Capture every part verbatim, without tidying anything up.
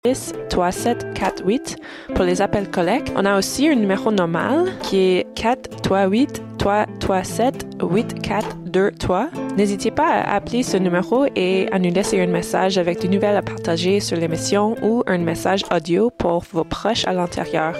six trois sept quatre huit pour les appels collect. On a aussi un numéro normal qui est quatre trois huit trois trois sept huit quatre deux trois. N'hésitez pas à appeler ce numéro et à nous laisser un message avec des nouvelles à partager sur l'émission ou un message audio pour vos proches à l'intérieur.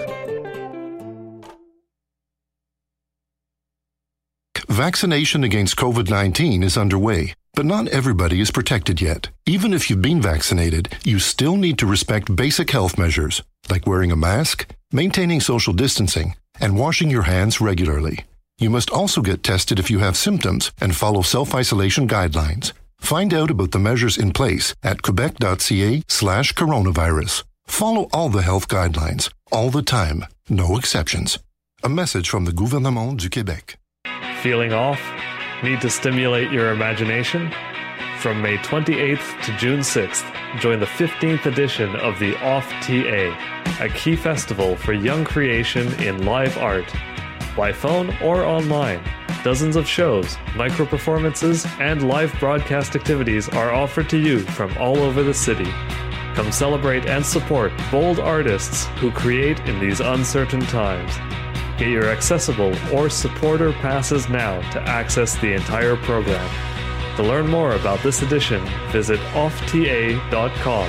Vaccination against COVID nineteen is underway, but not everybody is protected yet. Even if you've been vaccinated, you still need to respect basic health measures, like wearing a mask, maintaining social distancing, and washing your hands regularly. You must also get tested if you have symptoms and follow self-isolation guidelines. Find out about the measures in place at quebec.ca slash coronavirus. Follow all the health guidelines, all the time, no exceptions. A message from the Gouvernement du Québec. Feeling off? Need to stimulate your imagination? From May twenty-eighth to June sixth, join the fifteenth edition of the Off T A, a key festival for young creation in live art. By phone or online, dozens of shows, micro-performances, and live broadcast activities are offered to you from all over the city. Come celebrate and support bold artists who create in these uncertain times. Get your accessible or supporter passes now to access the entire program. To learn more about this edition, visit off t a dot com.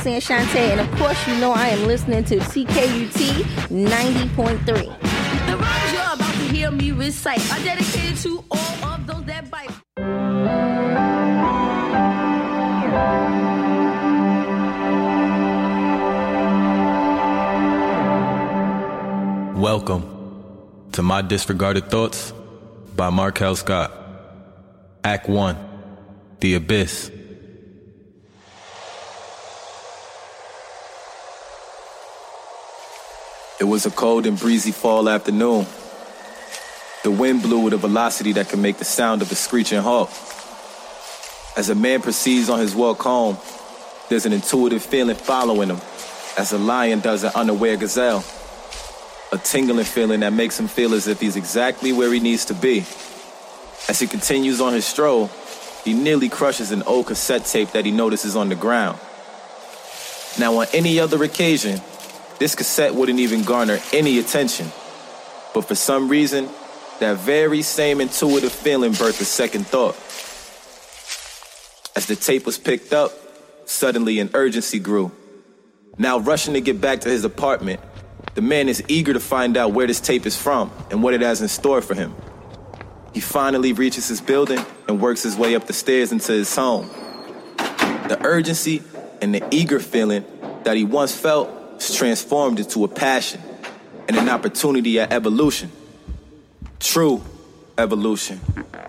and Shantae, and of course, you know I am listening to C K U T ninety point three. The rhymes you're about to hear me recite are dedicated to all of those that bite. Welcome to My Disregarded Thoughts by Markel Scott. Act one, The Abyss. It was a cold and breezy fall afternoon. The wind blew with a velocity that could make the sound of a screeching hawk. As a man proceeds on his walk home, there's an intuitive feeling following him, as a lion does an unaware gazelle. A tingling feeling that makes him feel as if he's exactly where he needs to be. As he continues on his stroll, he nearly crushes an old cassette tape that he notices on the ground. Now, on any other occasion, this cassette wouldn't even garner any attention. But for some reason, that very same intuitive feeling birthed a second thought. As the tape was picked up, suddenly an urgency grew. Now rushing to get back to his apartment, the man is eager to find out where this tape is from and what it has in store for him. He finally reaches his building and works his way up the stairs into his home. The urgency and the eager feeling that he once felt was transformed into a passion and an opportunity at evolution. True evolution.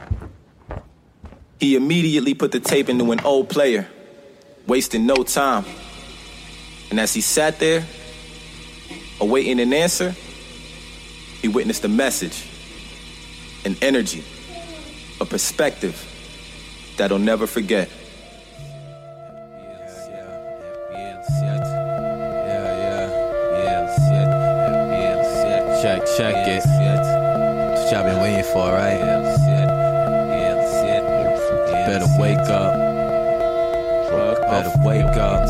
He immediately put the tape into an old player, wasting no time. And as he sat there, awaiting an answer, he witnessed a message, an energy, a perspective that he'll never forget. Check, check it. That's what y'all been waiting for, right? Better wake up. Better wake up.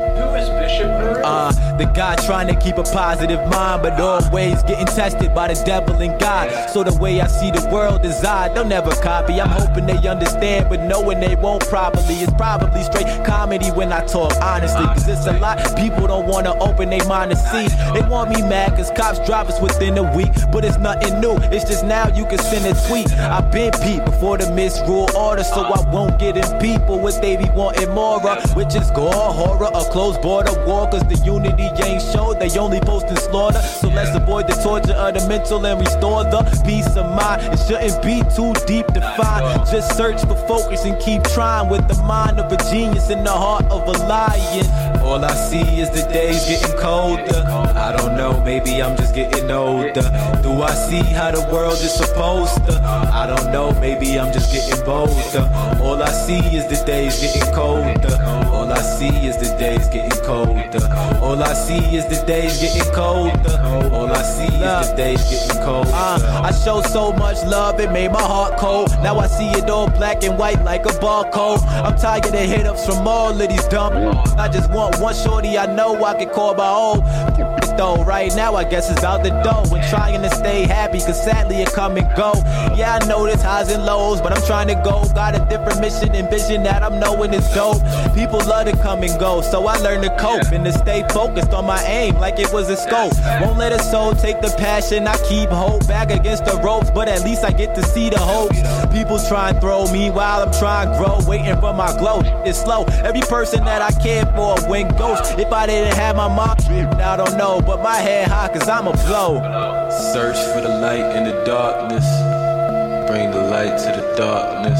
Uh, the guy trying to keep a positive mind, but always getting tested by the devil and God. So the way I see the world is odd. They'll never copy. I'm hoping they understand, but knowing they won't probably. It's probably straight comedy when I talk honestly, cause it's a lot people don't want to open their mind to see. They want me mad cause cops drop us within a week, but it's nothing new. It's just now you can send a tweet. I've been peeped before the misrule order, so I won't get in people what they be wanting more of, which is gore, horror, a closed border war. Cause the unity ain't showed, they only posting slaughter. So let's avoid the torture of the mental and restore the peace of mind. It shouldn't be too deep to find. Just search for focus and keep trying with the mind of a genius in the heart of a lion. All I see is the days getting colder. I don't know, maybe I'm just getting older. Do I see how the world is supposed to? I don't know, maybe I'm just getting bolder. All I see is the days getting colder. All I see is the days getting colder. All I see is the days getting colder. All I see is the days getting colder. Uh, I showed so much love, it made my heart cold. Now I see it all black and white like a barcode. I'm tired of hit-ups from all of these dumb. I just want one shorty I know I can call my own. Though right now I guess it's out the door and trying to stay happy cause sadly it come and go. Yeah, I know there's highs and lows, but I'm trying to go. Got a different mission and vision that I'm knowing is dope. People love to come and go, so I learn to cope and to stay focused on my aim like it was a scope. Won't let a soul take the passion, I keep hope back against the ropes, but at least I get to see the hopes. People try and throw me while I'm trying to grow, waiting for my glow. It's slow, every person that I care for went ghost. If I didn't have my mom, I don't know, but my head high cause I'm a blow. Search for the light in the darkness. Bring the light to the darkness.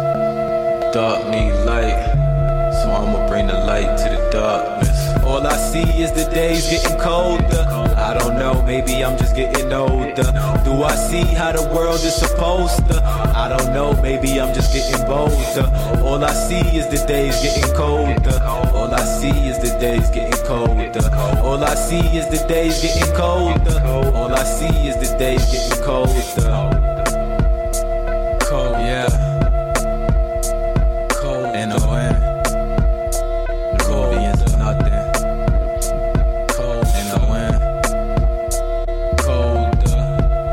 Dark need light, so I'ma bring the light to the darkness. All I see is the days getting colder. I don't know, maybe I'm just getting older. Do I see how the world is supposed to? I don't know, maybe I'm just getting bolder. All I see is the days getting colder. All I see is the days getting colder. All I see is the days getting colder. All I see is the days getting colder. Cold, yeah. Cold, N O N. Cold means nothing. Cold, N O N. Colder.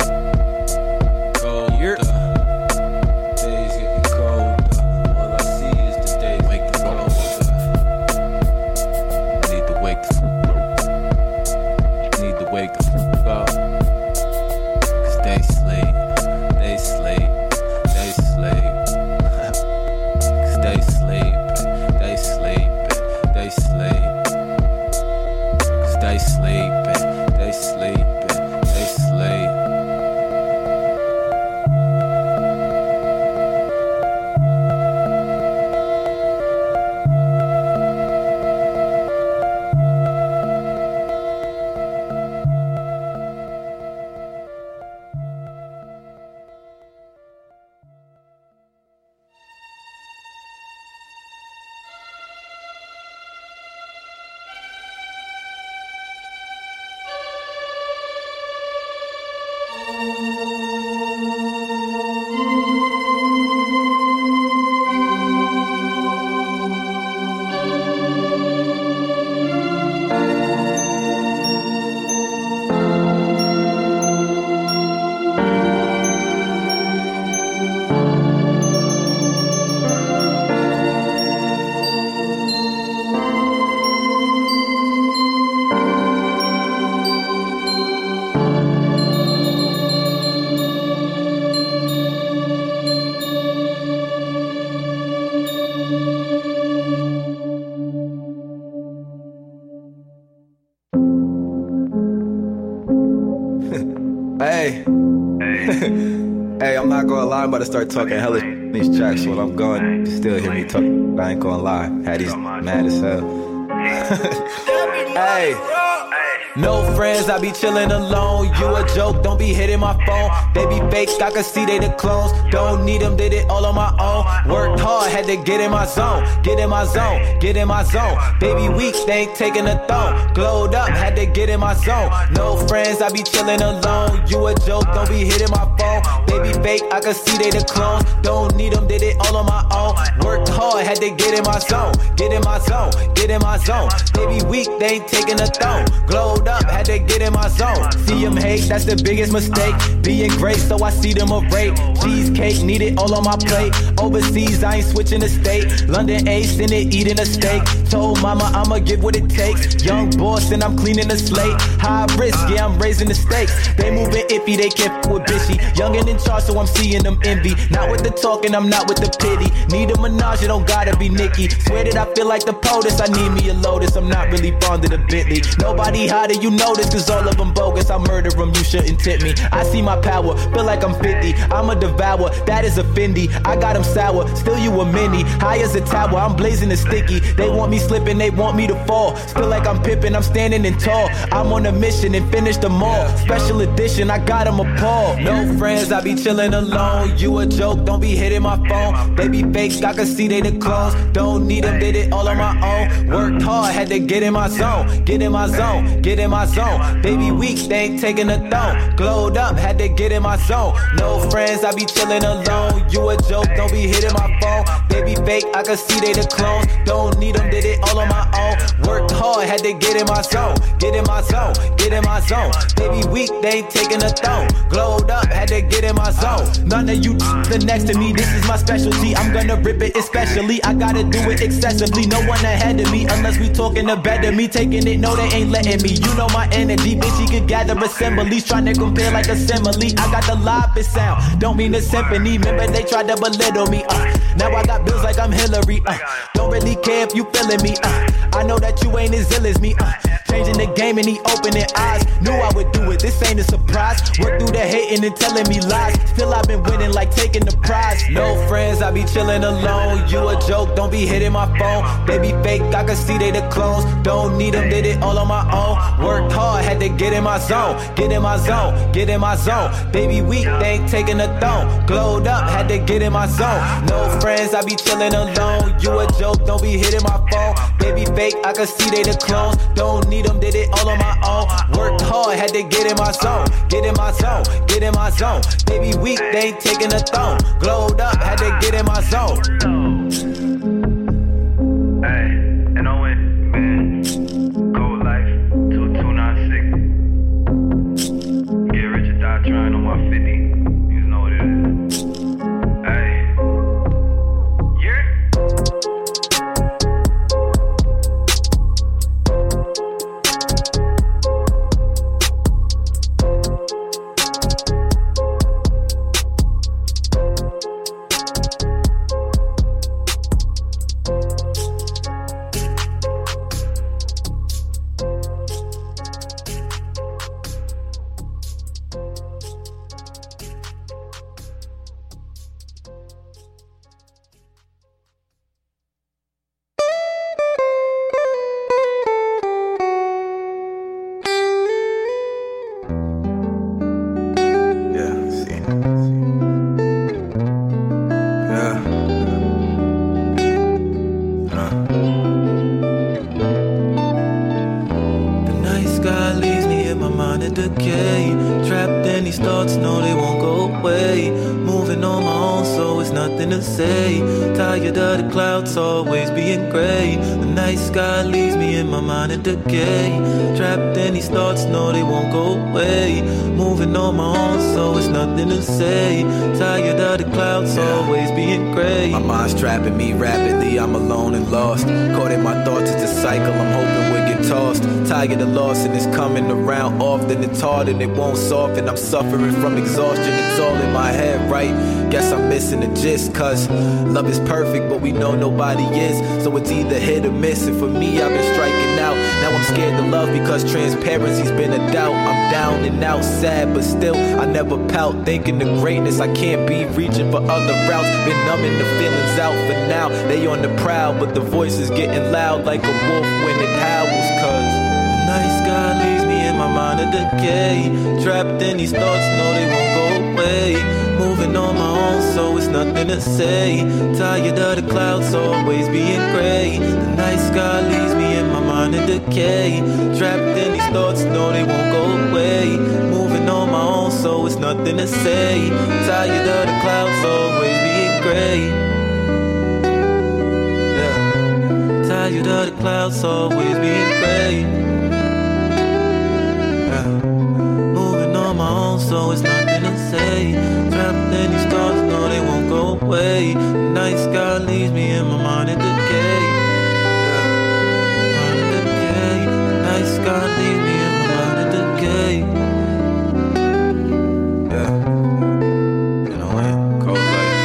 Colder. Days getting colder. All I see is the days getting colder. They sleeping, they sleeping, they sleep. Hey. Hey. Hey, I'm not gonna lie, I'm about to start talking hella in these tracks, so when I'm going, you still hear me talk. I ain't gonna lie. Had these mad as hell. Hey. No friends, I be chillin' alone. You a joke, don't be hitting my phone. They be fake, I can see they the clones. Don't need them, did it all on my own. Worked hard, had to get in my zone. Get in my zone, get in my zone. Baby weak, they ain't taking a thong. Glowed up, had to get in my zone. No friends, I be chillin' alone. You a joke, don't be hitting my phone. They be fake, I can see they the clones. Don't need them, did it all on my own. Worked hard, had to get in my zone. Get in my zone, get in my zone. Baby weak, they ain't taking a thong. Glowed up, had to get in my zone. See them hate, that's the biggest mistake. Being great, so I see them afraid. Cheesecake, need it all on my plate. Overseas, I ain't switching the state. London ace in it, eating a steak. Told mama I'ma give what it takes. Young boss and I'm cleaning the slate. High risk, yeah, I'm raising the stakes. They moving iffy, they can't f with bitchy. Young and in charge, so I'm seeing them envy. Not with the talking, I'm not with the pity. Need a menage, it don't gotta be Nicki. Swear that I feel like the POTUS, I need me a Lotus. I'm not really fond of the Bentley. Nobody hotter, you know this, cause all of them bogus. I murder them, you shouldn't tip me. I see my power, feel like I'm fifty. I'm a devour, that is a Fendi. I got them sour, still you a mini. High as a tower, I'm blazing the sticky. They want me slipping, they want me to fall. Still like I'm pippin', I'm standing in tall. I'm on a mission and finish them all. Special edition, I got them appalled. No friends, I be chillin' alone. You a joke, don't be hitting my phone. They be fake, I can see they the clones. Don't need them, did it all on my own. Worked hard, had to get in my zone. Get in my zone, get in my zone. Baby weak, they ain't taking a thong. Glowed up, had to get in my zone. No friends, I be chillin' alone. You a joke, don't be hitting my phone. They be fake, I can see they the clones. Don't need them, did it all on my own. Worked hard, had to get in my zone. Get in my zone, get in my zone. Baby weak, they ain't taking a thong. Glowed up, had to get in my zone. None of you the next to me, this is my specialty. I'm gonna rip it especially. I gotta do it excessively. No one ahead of me, unless we talking to better me. Taking it, no, they ain't letting me. You know my energy, bitch, he could gather assemblies. Trying to compare like a simile. I got the loudest sound, don't mean the symphony. Remember they tried to belittle me. Uh, now I got bills like I'm Hillary. Uh, don't really care if you feeling me. Uh, I know that you ain't as ill as me. Uh, changing the game and he opening eyes. Knew I would do it, this ain't a surprise. Work through the hating and telling me lies. Still I've been winning like taking the prize. No friends, I be chilling alone. You a joke, don't be hitting my phone. They be fake, I can see they the clones. Don't need them, did it all on my own. Worked hard, had to get in my zone. Get in my zone, get in my zone. Baby weak, they ain't taking a thong. Glowed up, had to get in my zone. No friends, I be chilling alone. You a joke, don't be hitting my phone. Baby fake, I can see they the clones. Don't need them, did it all on my own. Worked hard, had to get in my zone. Get in my zone, get in my zone. Baby weak, they ain't taking a thong. Glowed up, had to get in my zone. Hey, and oh wait, man. Cold life, two two nine six. Get rich or die trying on one fifty. You know what it is. Hey. Yeah. mind in decay. Trapped in these thoughts, no, they won't go away. Moving on my own, so it's nothing to say. Tired of the clouds always being gray. The night sky leaves me in my mind in decay. Trapped in these thoughts, no, they won't go away. Moving on my own, so it's nothing to say. Tired of the clouds yeah. always being gray. My mind's trapping me rapidly, I'm alone and lost. Caught in my thoughts, it's a cycle, I'm hoping we'll get tossed. Tired of loss and it's coming around often. It's hard and it won't soften. I'm suffering from exhaustion, it's all in my head, right? Guess I'm missing the gist, cause love is perfect, but we know nobody is. So it's either hit or miss, and for me, I've been striking out. Now I'm scared to love because transparency's been a doubt. I'm down and out, sad, but still, I never pout. Thinking the greatness I can't be, reaching for other routes. Been numbing the feelings out for now. They on the prowl, but the voice is getting loud like a wolf when it howls, cause the night sky leaves me in my mind in decay. Trapped in these thoughts, no, they won't go away. Moving on my own, so it's nothing to say. Tired of the clouds always being gray. The night sky leaves me in my mind in decay. Trapped in these thoughts, no, they won't go away. Moving on my own, so it's nothing to say. Tired of the clouds always being gray. Yeah. Tired of the clouds always being gray. Yeah. Moving on my own, so it's nothing to say. Trapped in these thoughts, no, they won't go away. The night sky leaves me in my mind in decay. Yeah. Mind in decay. The night sky leaves me in my mind in decay. Yeah. You know what? Cold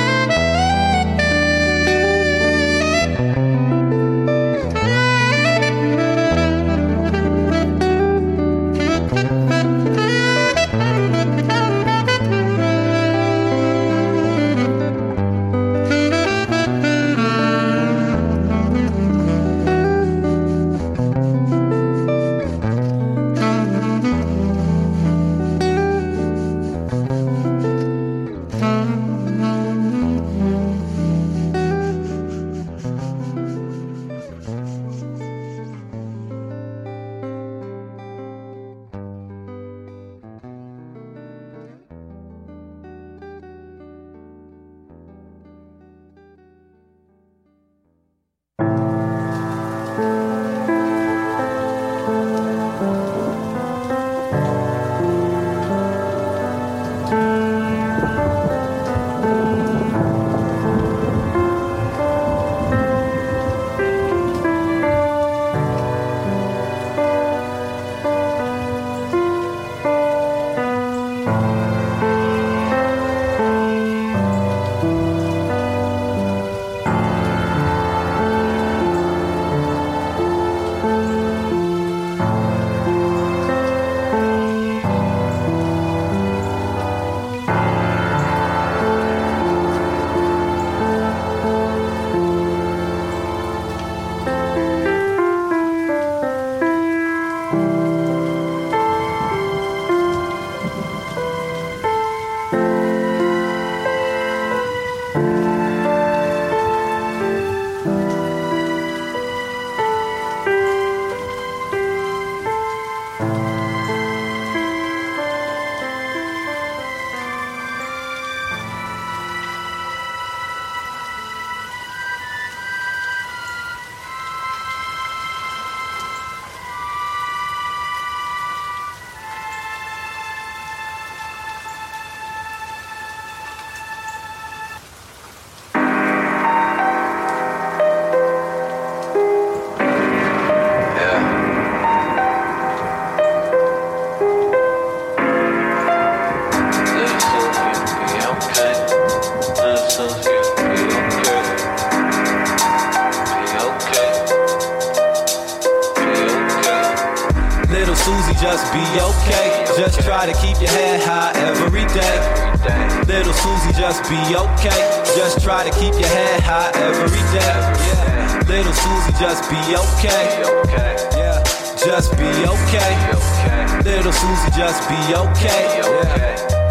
just be okay. Just try to keep your head high every day. Little Susie, just be okay. Just try to keep your head high every day. Yeah. Little Susie, just be okay. Yeah. Just be okay. Little Susie, just be okay. Yeah.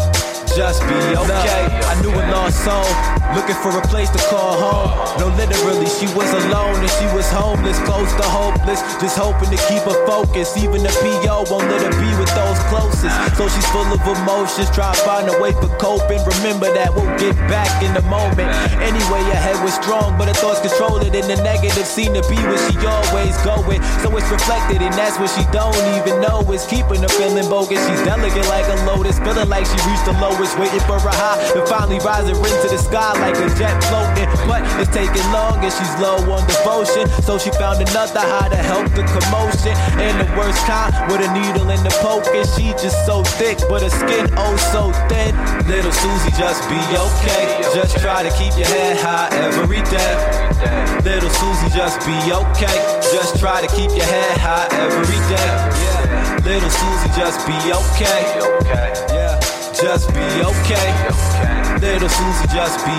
just be okay. I knew a lost soul, looking for a place to call home. No, literally, she was alone and she was homeless, close to hopeless, just hoping to keep her focus. Even the P O won't let her be with those closest, so she's full of emotions, trying to find a way for coping. Remember that we'll get back in the moment. Anyway, her head was strong, but her thoughts controlled it, and the negative seemed to be where she always going. So it's reflected, and that's what she don't even know is keeping her feeling bogus. She's delicate like a lotus, feeling like she reached the lowest, waiting for a high, and finally rising into the sky like a jet floating. But it's taking long, and she's low on devotion, so she found another high to help the commotion. And the worst kind, with a needle in the poke, and she just so thick, but her skin oh so thin. Little Susie, just be okay. Just try to keep your head high every day. Little Susie, just be okay. Just try to keep your head high every day. Little Susie, just be okay. Yeah, just be okay. Little Susie, just be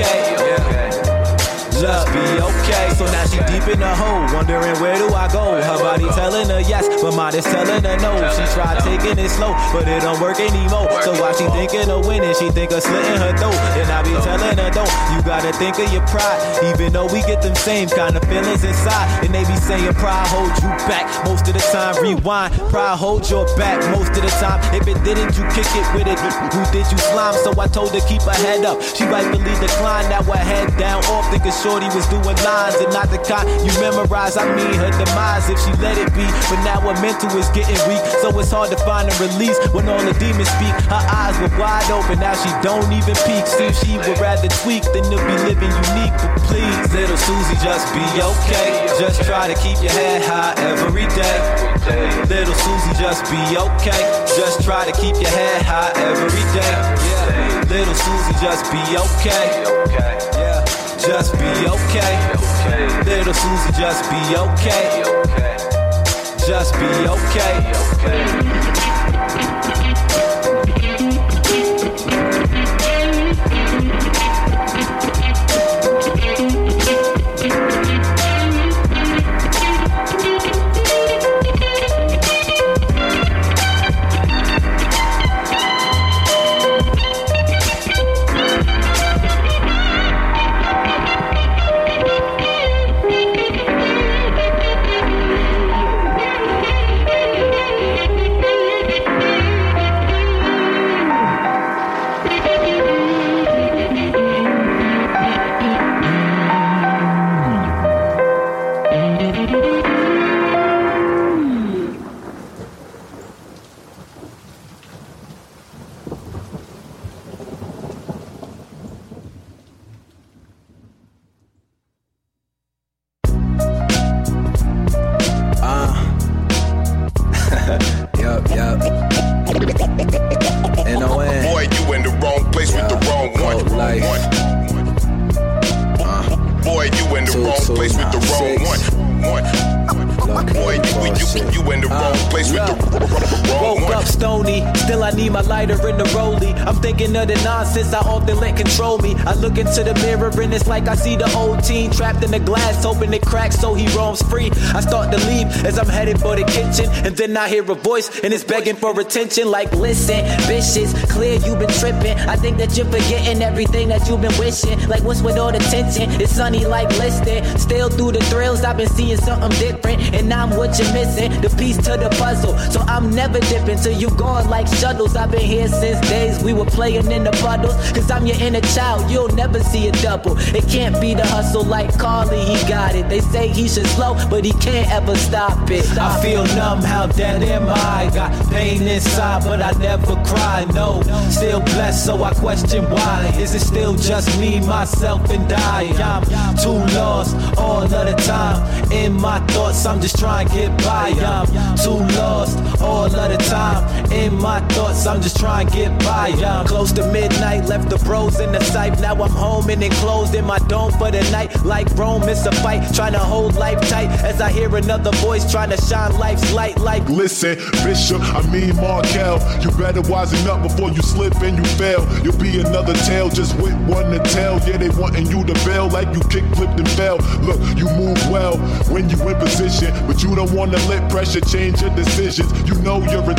okay. Just be okay. So now she deep in the hole, wondering where do I go. Her body telling her yes, but mind is telling her no. She tried taking it slow, but it don't work anymore. So while she thinking of winning, she think of slitting her throat. And I be telling her don't, you gotta think of your pride. Even though we get them same kind of feelings inside, and they be saying pride holds you back. Most of the time, rewind, pride holds your back. Most of the time, if it didn't, you kick it with it. Who did you slime? So I told her keep her head up. She rightfully declined. Now her head down, off thinking Shorty was doing lines and not the kind you memorize. I mean her demise if she let it be. But now her mental is getting weak, so it's hard to find a release when all the demons speak. Her eyes were wide open, now she don't even peek. Seems she would rather tweak than to be living unique. But please, little Susie, just be okay. Just try to keep your head high every day. Little Susie, just be okay. Just try to keep your head high every day. Little Susie, just be okay. Yeah. Just be okay. Little Susie, just be okay. Just be okay. Of the nonsense I often let control me. I look into the mirror and it's like I see the old teen trapped in the glass, hoping it cracks so he roams free. I start to leave as I'm headed for the kitchen, and then I hear a voice and it's begging for attention. Like, listen, bitches, clear you been tripping. I think that you're forgetting everything that you've been wishing. Like, what's with all the tension? It's sunny like listing. Still through the thrills, I've been seeing something different, and I'm what you're missing, the piece to the puzzle. So I'm never dipping till you gone like shuttles. I've been here since days we were playing in the puddles, cause I'm your inner child, you'll never see a double. It can't be the hustle like Carly, he got it. They say he should slow, but he can't ever stop it. Stop I feel it. Numb, how dead am I? Got pain inside, but I never cry, no. Still blessed, so I question why. Is it still just me, myself, and I? I'm too lost all of the time. In my thoughts, I'm just trying to get by. I'm too lost all of the time. In my thoughts, I'm just trying to get by. I'm close to midnight, left the bros in the sight. Now I'm home and enclosed in my dome for the night. Like Rome, it's a fight, trying to hold life tight as I hear another voice trying to shine life's light. Like, listen, Bishop, I mean Markel, you better wisen up before you slip and you fail. You'll be another tale just with one to tell. Yeah, they wanting you to bail like you kick, flipped, and fell. Look, you move well when you in position, but you don't want to let pressure change your decisions. You know you're a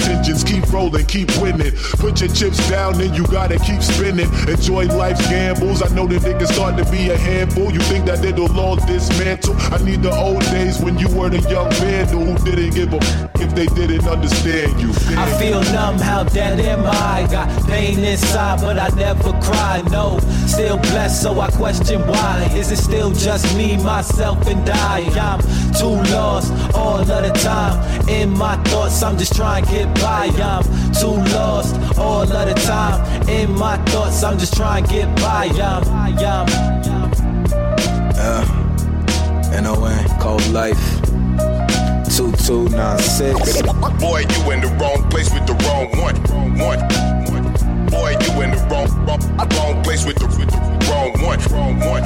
intentions. Keep rolling, keep winning. Put your chips down and you gotta keep spinning. Enjoy life's gambles. I know the niggas start to be a handful. You think that it'll all dismantle? I need the old days when you were the young vandal who didn't give a f- if they didn't understand you. I feel numb, how dead am I? Got pain inside, but I never cry. No, still blessed, so I question why. Is it still just me, myself, and I? I'm too lost all of the time. In my thoughts, I'm just trying to get by. I'm too lost all of the time. In my thoughts, I'm just trying to get by. I'm, I'm, uh, N O N, cold life. two two nine six. Boy, you in the wrong place with the wrong one. One. Boy, you in the wrong, wrong, wrong place with the, with the wrong one. Wrong one.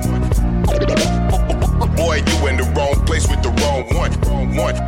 Boy, you in the wrong place with the wrong one. Wrong one.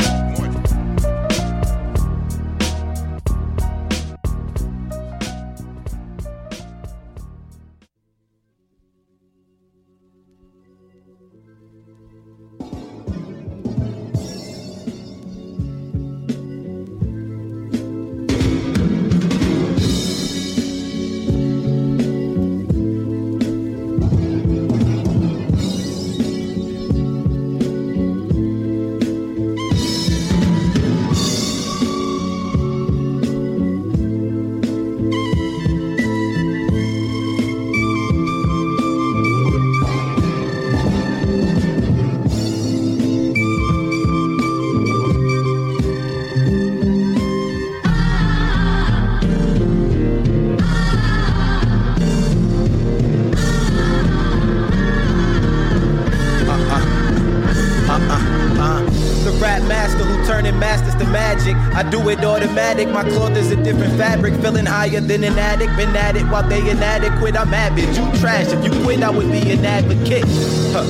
I do it automatic, my cloth is a different fabric. Feeling higher than an addict, been at it while they inadequate. I'm avid, you trash, if you quit I would be an advocate. Huh.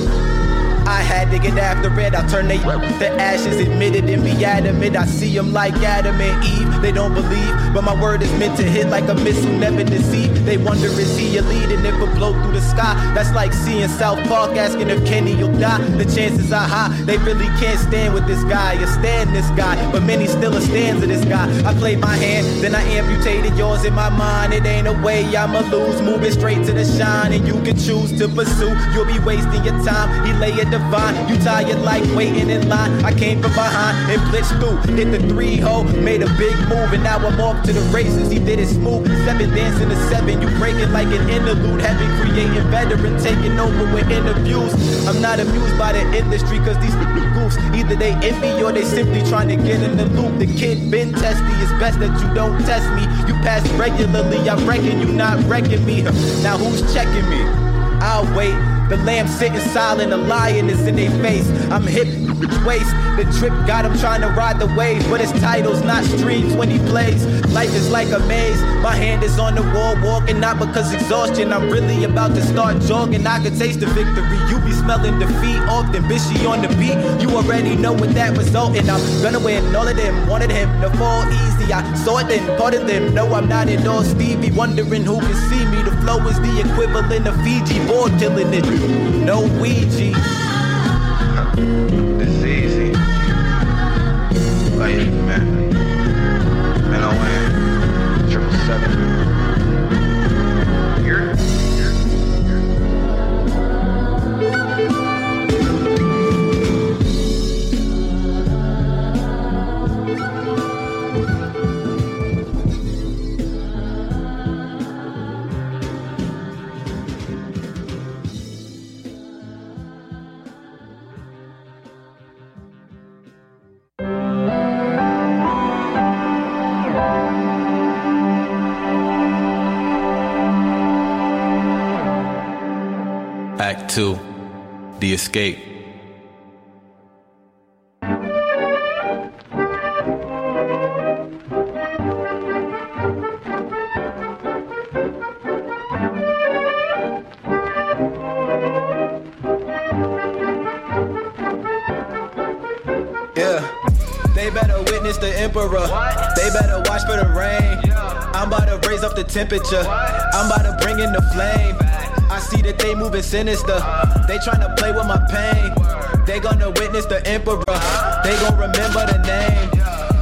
I had to get after it, I'll turn they to ashes, admitted and be adamant. I see them like Adam and Eve, they don't believe, but my word is meant to hit like a missile, never deceive. They wonder is he a lead and if it blow through the sky. That's like seeing South Park asking if Kenny will die. The chances are high, they really can't stand with this guy or stand this guy, but many still a stands of this guy. I played my hand, then I amputated yours in my mind. It ain't a way I'ma lose, moving straight to the shine, and you can choose to pursue. You'll be wasting your time, he lay it divine. You tired like waiting in line. I came from behind and blitzed through, hit the three hole, made a big move, and now I'm off to the races. He did it smooth, seven dancing to seven. You breaking like an interlude, heavy creating veteran, taking over with interviews. I'm not amused by the industry, cause these goofs, either they envy or they simply trying to get in the loop. The kid been testy, it's best that you don't test me. You pass regularly, I reckon you not wrecking me. Now who's checking me? I'll wait. The lamb sitting silent, a lion is in their face. I'm hip, waist. The trip got him trying to ride the wave, but his title's not streams when he plays. Life is like a maze. My hand is on the wall, walking not because exhaustion. I'm really about to start jogging. I can taste the victory. You be smelling defeat often. Bishy on the beat. You already know what that resulted. I'm gonna win. All of them wanted him to fall easy. I saw it then, part of them. No, I'm not at all Stevie. Wondering who can see me. The flow is the equivalent of Fiji. Board killing it. No Ouija. This is easy. Like, man. Man, I win. Triple seven. Here. Act two, The Escape. Yeah, they better witness the emperor. What? They better watch for the rain. Yeah. I'm about to raise up the temperature. What? I'm about to bring in the flame. I see that they moving sinister. Uh, they tryna play with my pain. Word. They gonna witness the emperor. Uh, they gon' remember the name. Yeah.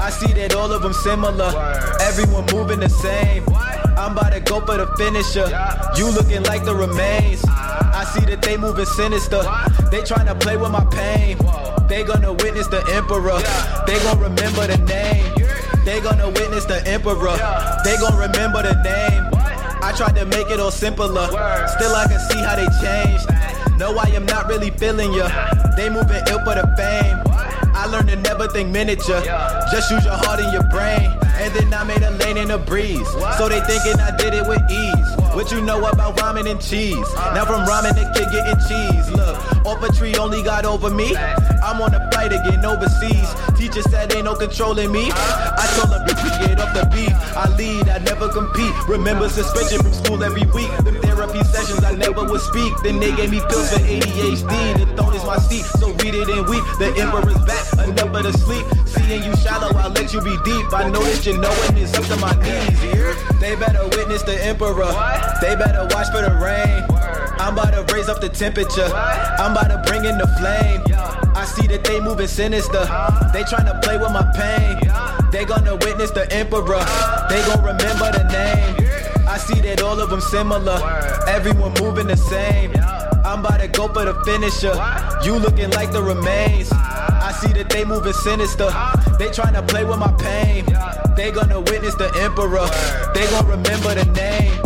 I see that all of them similar. Everyone moving the same. I'm about to go for the finisher. You looking like the remains. I see that they moving sinister. They tryna play with my pain. They gonna witness the emperor. They gon' remember the name. They gonna witness the emperor. They gon' remember the name. I tried to make it all simpler. Still I can see how they changed. No, I am not really feeling ya. They moving ill for the fame. I learned to never think miniature. Just use your heart and your brain. And then I made a lane in a breeze. So they thinking I did it with ease. What you know about ramen and cheese? Now from ramen to kid getting cheese. Look, off a tree only got over me. I'm on a flight again overseas. Teacher said ain't no controlling me. I told them get off the beat. I lead, I never compete. Remember suspension from school every week. Them therapy sessions I never would speak. Then they gave me pills for A D H D. The throne is my seat, so read it and weep. The emperor's back, enough of the sleep. Seeing you shallow, I'll let you be deep. I know that you know it is up to my knees. They better witness the emperor. They better watch for the rain. I'm about to raise up the temperature. I'm about to bring in the flame. I see that they moving sinister. They tryna play with my pain. They gonna witness the emperor. They gon' remember the name. I see that all of them similar. Everyone moving the same. I'm about to go for the finisher. You looking like the remains. I see that they moving sinister. They tryna play with my pain. They gonna witness the emperor. They gon' remember the name.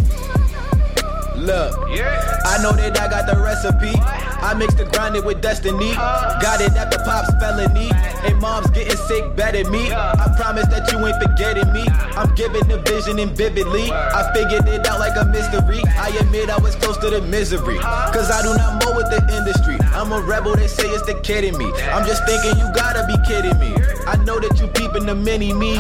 Look, I know that I got the recipe. I mixed the grinding with destiny. Got it after Pop's felony. And mom's getting sick, better me. I promise that you ain't forgetting me. I'm giving the vision and vividly. I figured it out like a mystery. I admit I was close to the misery. Cause I do not mow with the industry. I'm a rebel, they say it's the kid in me. I'm just thinking you gotta be kidding me. I know that you peeping the mini me.